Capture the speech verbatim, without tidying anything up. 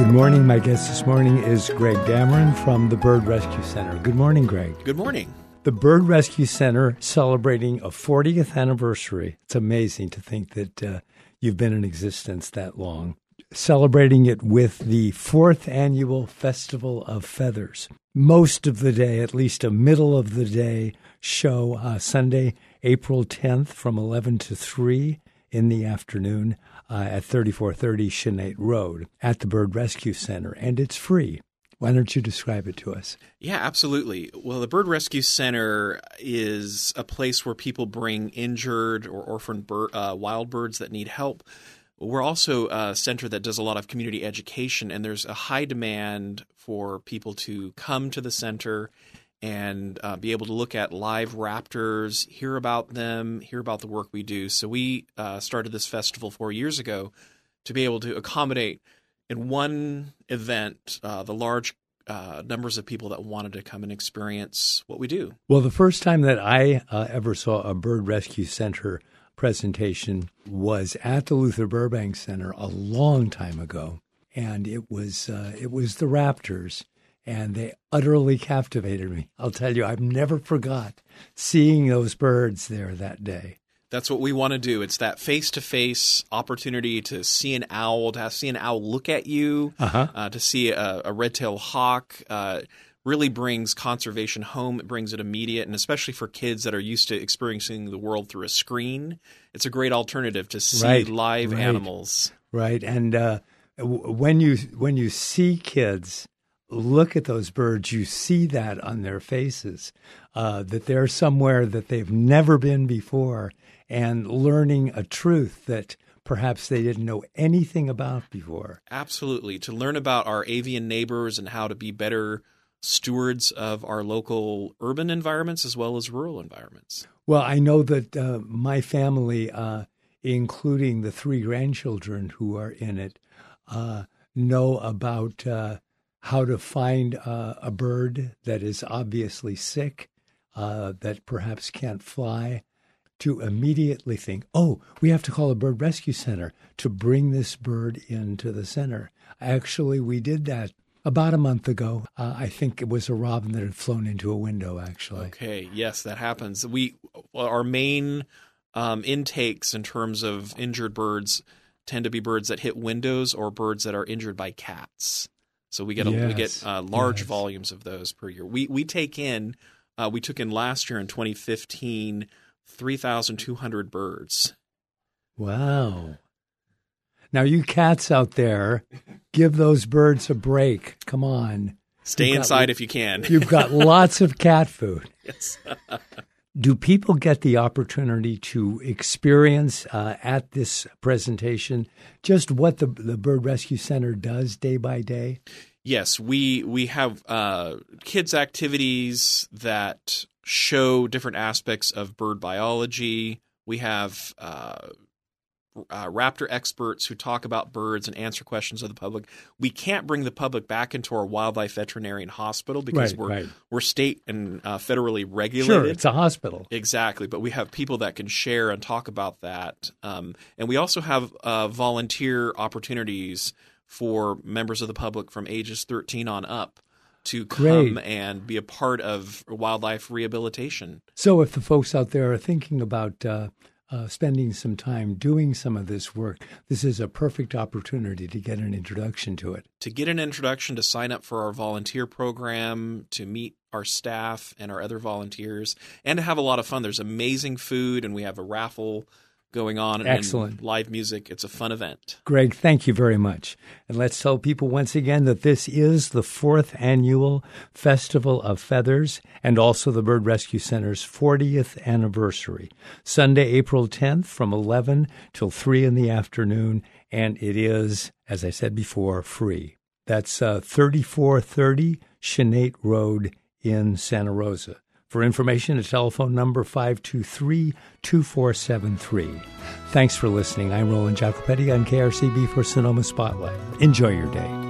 Good morning. My guest this morning is Greg Dameron from the Bird Rescue Center. Good morning, Greg. Good morning. The Bird Rescue Center celebrating a fortieth anniversary. It's amazing to think that uh, you've been in existence that long. Celebrating it with the fourth annual Festival of Feathers. Most of the day, at least a middle of the day show, uh, Sunday, April tenth from eleven to three in the afternoon uh, at thirty-four thirty Sinead Road at the Bird Rescue Center. And it's free. Why don't you describe it to us? Yeah, absolutely. Well, the Bird Rescue Center is a place where people bring injured or orphaned bird, uh, wild birds that need help. We're also a center that does a lot of community education, and there's a high demand for people to come to the center and uh, be able to look at live raptors, hear about them, hear about the work we do. So we uh, started this festival four years ago to be able to accommodate in one event uh, the large uh, numbers of people that wanted to come and experience what we do. Well, the first time that I uh, ever saw a Bird Rescue Center presentation was at the Luther Burbank Center a long time ago, and it was uh, it was the raptors, and they utterly captivated me. I'll tell you, I've never forgot seeing those birds there that day. That's what we want to do. It's that face-to-face opportunity to see an owl, to have, see an owl look at you, uh-huh. uh, to see a, a red-tailed hawk. Uh, really brings conservation home. It brings it immediate, and especially for kids that are used to experiencing the world through a screen, it's a great alternative to see right, live right, animals. Right, and uh, w- when you when you see kids look at those birds, you see that on their faces, uh, that they're somewhere that they've never been before, and learning a truth that perhaps they didn't know anything about before. Absolutely, to learn about our avian neighbors and how to be better stewards of our local urban environments as well as rural environments. Well, I know that uh, my family, uh, including the three grandchildren who are in it, uh, know about uh, how to find uh, a bird that is obviously sick, uh, that perhaps can't fly, to immediately think, oh, we have to call a bird rescue center to bring this bird into the center. Actually, we did that about a month ago. Uh, I think it was a robin that had flown into a window, actually. Okay, yes, that happens. We well, our main um, intakes in terms of injured birds tend to be birds that hit windows or birds that are injured by cats. So we get a, yes, we get uh, large yes. volumes of those per year. We we take in uh, we took in last year in twenty fifteen three thousand two hundred birds. Wow. Now, you cats out there, give those birds a break. Come on. Stay You've inside got, if you can. You've got lots of cat food. Yes. Do people get the opportunity to experience uh, at this presentation just what the, the Bird Rescue Center does day by day? Yes, we we have uh, kids' activities that show different aspects of bird biology. We have uh, uh, raptor experts who talk about birds and answer questions of the public. We can't bring the public back into our wildlife veterinarian hospital because right, we're right. we're state and uh, federally regulated. Sure, it's a hospital. Exactly, but we have people that can share and talk about that. Um, and we also have uh, volunteer opportunities for members of the public from ages thirteen on up to come Great. and be a part of wildlife rehabilitation. So if the folks out there are thinking about uh, uh, spending some time doing some of this work, this is a perfect opportunity to get an introduction to it. To get an introduction, to sign up for our volunteer program, to meet our staff and our other volunteers, and to have a lot of fun. There's amazing food, and we have a raffle going on. Excellent. And live music. It's a fun event. Greg, thank you very much. And let's tell people once again that this is the fourth annual Festival of Feathers and also the Bird Rescue Center's fortieth anniversary. Sunday, April tenth from eleven till three in the afternoon. And it is, as I said before, free. That's uh, thirty-four thirty Sinead Road in Santa Rosa. For information, a telephone number five two three, two four seven three. Thanks for listening. I'm Roland Jacopetti on K R C B for Sonoma Spotlight. Enjoy your day.